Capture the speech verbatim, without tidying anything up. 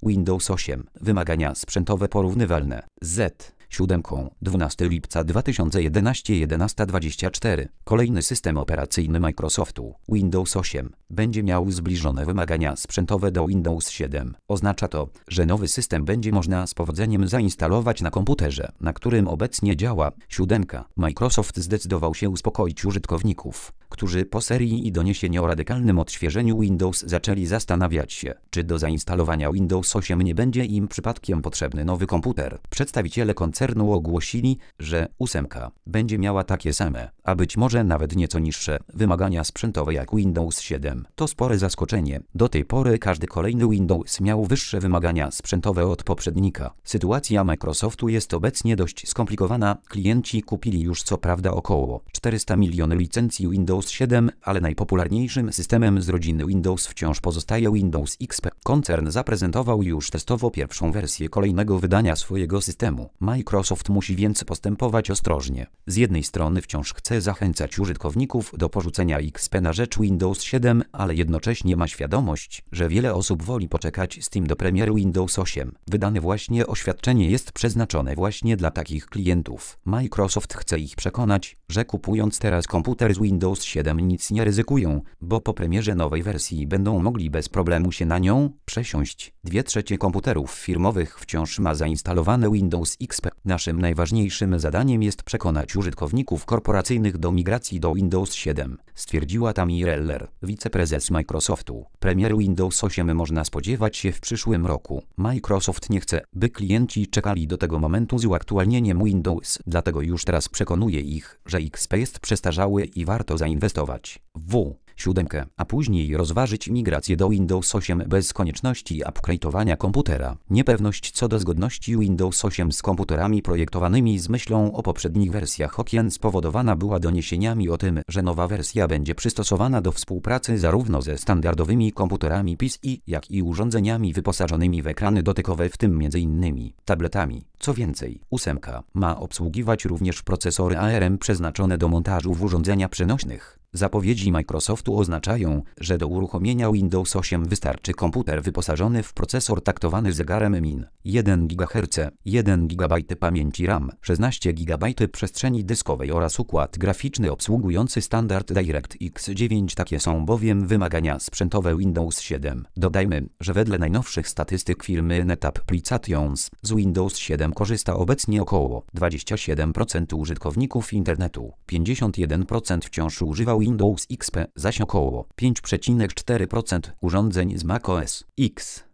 Windows osiem. Wymagania sprzętowe porównywalne. Z. siedem. dwunastego lipca dwa tysiące jedenastego jedenaście dwadzieścia cztery. Kolejny system operacyjny Microsoftu, Windows osiem, będzie miał zbliżone wymagania sprzętowe do Windows siedem. Oznacza to, że nowy system będzie można z powodzeniem zainstalować na komputerze, na którym obecnie działa siódemka. Microsoft zdecydował się uspokoić użytkowników, którzy po serii i doniesieniu o radykalnym odświeżeniu Windows zaczęli zastanawiać się, czy do zainstalowania Windows osiem nie będzie im przypadkiem potrzebny nowy komputer. Przedstawiciele koncernu ogłosili, że ósemka będzie miała takie same, a być może nawet nieco niższe wymagania sprzętowe jak Windows siedem. To spore zaskoczenie. Do tej pory każdy kolejny Windows miał wyższe wymagania sprzętowe od poprzednika. Sytuacja Microsoftu jest obecnie dość skomplikowana. Klienci kupili już co prawda około czterysta milionów licencji Windows siedem, ale najpopularniejszym systemem z rodziny Windows wciąż pozostaje Windows X P. Koncern zaprezentował już testowo pierwszą wersję kolejnego wydania swojego systemu. Microsoft musi więc postępować ostrożnie. Z jednej strony wciąż chce zachęcać użytkowników do porzucenia X P na rzecz Windows siedem, ale jednocześnie ma świadomość, że wiele osób woli poczekać z tym do premiery Windows osiem. Wydane właśnie oświadczenie jest przeznaczone właśnie dla takich klientów. Microsoft chce ich przekonać, że kupując teraz komputer z Windows siedem nic nie ryzykują, bo po premierze nowej wersji będą mogli bez problemu się na nią przesiąść. Dwie trzecie komputerów firmowych wciąż ma zainstalowane Windows X P. Naszym najważniejszym zadaniem jest przekonać użytkowników korporacyjnych do migracji do Windows siedem, stwierdziła Tammy Reller, wiceprezes Microsoftu. Premiery Windows osiem można spodziewać się w przyszłym roku. Microsoft nie chce, by klienci czekali do tego momentu z uaktualnieniem Windows, dlatego już teraz przekonuje ich, że X P jest przestarzały i warto zainwestować w siódemkę, a później rozważyć migrację do Windows osiem bez konieczności upgrade'owania komputera. Niepewność co do zgodności Windows osiem z komputerami projektowanymi z myślą o poprzednich wersjach okien spowodowana była doniesieniami o tym, że nowa wersja będzie przystosowana do współpracy zarówno ze standardowymi komputerami P C, jak i urządzeniami wyposażonymi w ekrany dotykowe, w tym między innymi tabletami. Co więcej, ósemka ma obsługiwać również procesory A R M przeznaczone do montażu w urządzeniach przenośnych. Zapowiedzi Microsoftu oznaczają, że do uruchomienia Windows osiem wystarczy komputer wyposażony w procesor taktowany zegarem min, jeden gigaherc, jeden gigabajt pamięci RAM, szesnaście gigabajtów przestrzeni dyskowej oraz układ graficzny obsługujący standard DirectX dziewięć. Takie są bowiem wymagania sprzętowe Windows siedem. Dodajmy, że wedle najnowszych statystyk firmy NetApplications z Windows siedem korzysta obecnie około dwadzieścia siedem procent użytkowników internetu, pięćdziesiąt jeden procent wciąż używa Windows X P, zaś około pięć przecinek cztery procent urządzeń z macOS X